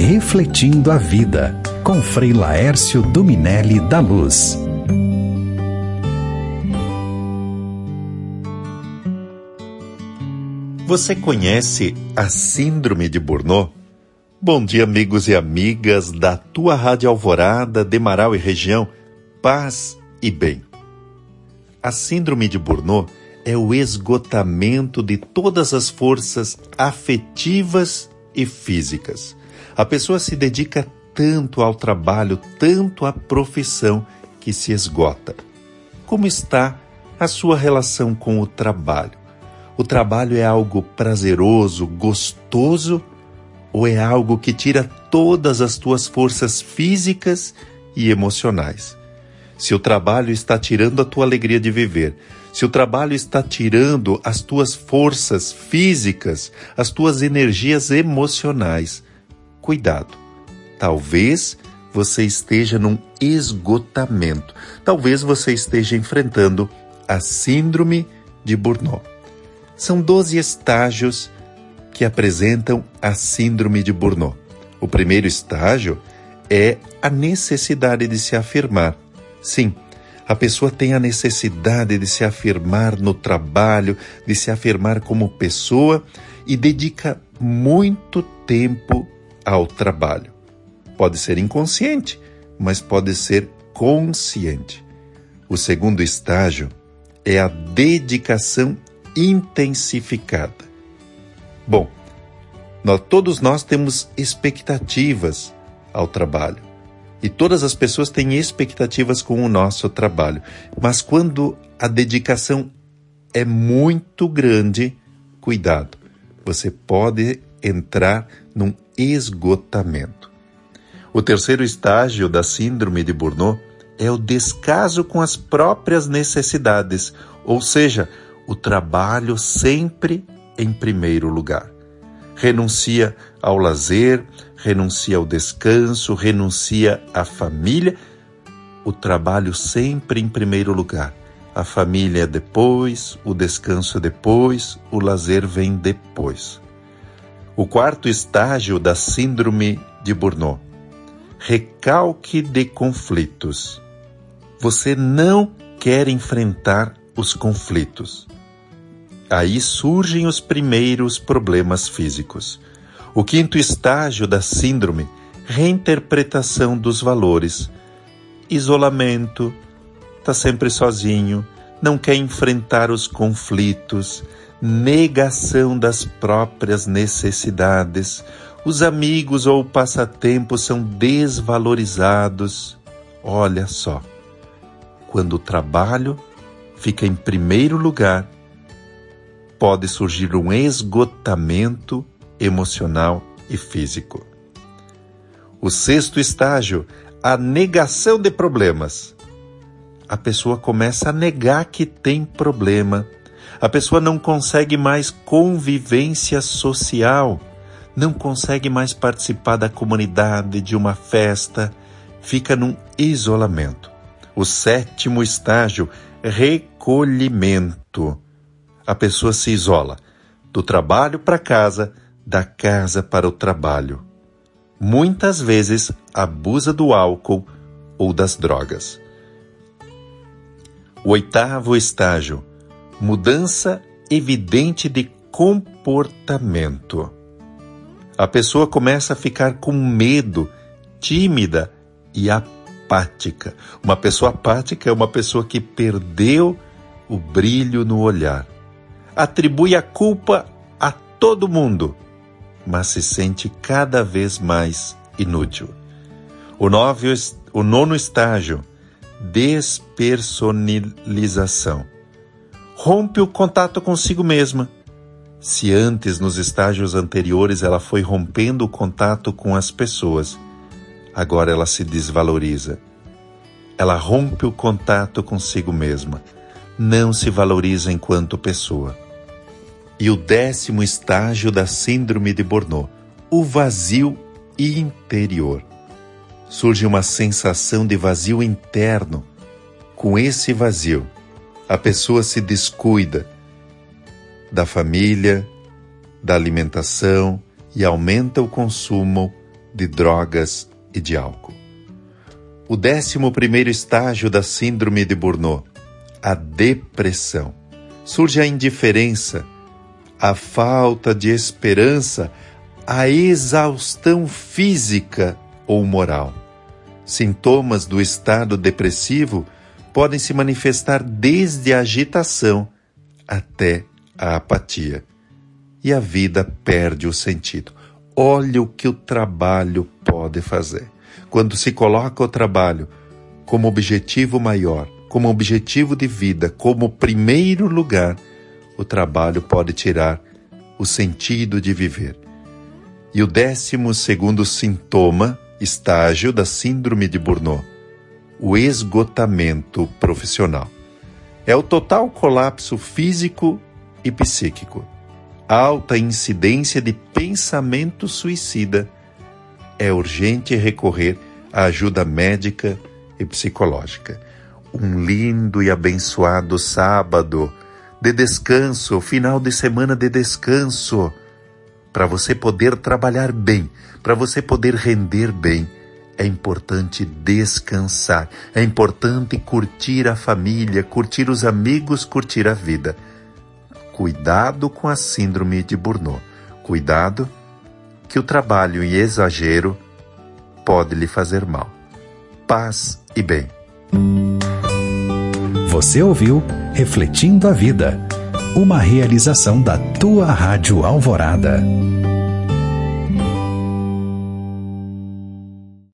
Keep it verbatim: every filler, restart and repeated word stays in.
Refletindo a Vida, com Frei Laércio Dominelli da Luz. Você conhece a Síndrome de Burnout? Bom dia, amigos e amigas da tua Rádio Alvorada, Demarau e região, paz e bem. A Síndrome de Burnout é o esgotamento de todas as forças afetivas e físicas. A pessoa se dedica tanto ao trabalho, tanto à profissão, que se esgota. Como está a sua relação com o trabalho? O trabalho é algo prazeroso, gostoso, ou é algo que tira todas as tuas forças físicas e emocionais? Se o trabalho está tirando a tua alegria de viver, se o trabalho está tirando as tuas forças físicas, as tuas energias emocionais, cuidado. Talvez você esteja num esgotamento. Talvez você esteja enfrentando a Síndrome de Burnout. São doze estágios que apresentam a Síndrome de Burnout. O primeiro estágio é a necessidade de se afirmar. Sim, a pessoa tem a necessidade de se afirmar no trabalho, de se afirmar como pessoa e dedica muito tempo ao trabalho. Pode ser inconsciente, mas pode ser consciente. O segundo estágio é a dedicação intensificada. Bom, nós, todos nós temos expectativas ao trabalho. E todas as pessoas têm expectativas com o nosso trabalho. Mas quando a dedicação é muito grande, cuidado, você pode entrar num esgotamento. O terceiro estágio da Síndrome de Burnout é o descaso com as próprias necessidades, ou seja, o trabalho sempre em primeiro lugar. Renuncia ao lazer, renuncia ao descanso, renuncia à família. O trabalho sempre em primeiro lugar. A família é depois, o descanso é depois, o lazer vem depois. O quarto estágio da Síndrome de Burnout. Recalque de conflitos. Você não quer enfrentar os conflitos. Aí surgem os primeiros problemas físicos. O quinto estágio da síndrome, reinterpretação dos valores. Isolamento, está sempre sozinho, não quer enfrentar os conflitos, negação das próprias necessidades, os amigos ou o passatempo são desvalorizados. Olha só, quando o trabalho fica em primeiro lugar, pode surgir um esgotamento emocional e físico. O sexto estágio, a negação de problemas. A pessoa começa a negar que tem problema. A pessoa não consegue mais convivência social, não consegue mais participar da comunidade, de uma festa, fica num isolamento. O sétimo estágio, recolhimento. A pessoa se isola do trabalho para casa, da casa para o trabalho. Muitas vezes abusa do álcool ou das drogas. O oitavo estágio, mudança evidente de comportamento. A pessoa começa a ficar com medo, tímida e apática. Uma pessoa apática é uma pessoa que perdeu o brilho no olhar. Atribui a culpa a todo mundo, mas se sente cada vez mais inútil. O, nove, o nono estágio, despersonalização. Rompe o contato consigo mesma. Se antes, nos estágios anteriores, ela foi rompendo o contato com as pessoas, agora ela se desvaloriza. Ela rompe o contato consigo mesma. Não se valoriza enquanto pessoa. E o décimo estágio da Síndrome de Burnout, o vazio interior. Surge uma sensação de vazio interno. Com esse vazio, a pessoa se descuida da família, da alimentação e aumenta o consumo de drogas e de álcool. O décimo primeiro estágio da síndrome de Burnout, a depressão. Surge a indiferença, a falta de esperança, a exaustão física ou moral. Sintomas do estado depressivo podem se manifestar desde a agitação até a apatia. E a vida perde o sentido. Olha o que o trabalho pode fazer. Quando se coloca o trabalho como objetivo maior, como objetivo de vida, como primeiro lugar, o trabalho pode tirar o sentido de viver. E o décimo segundo sintoma, estágio da síndrome de Burnout, o esgotamento profissional. É o total colapso físico e psíquico. Alta incidência de pensamento suicida. É urgente recorrer à ajuda médica e psicológica. Um lindo e abençoado sábado de descanso, final de semana de descanso, para você poder trabalhar bem, para você poder render bem. É importante descansar, é importante curtir a família, curtir os amigos, curtir a vida. Cuidado com a síndrome de Burnout. Cuidado que o trabalho em exagero pode lhe fazer mal. Paz e bem. Você ouviu Refletindo a Vida, uma realização da Tua Rádio Alvorada.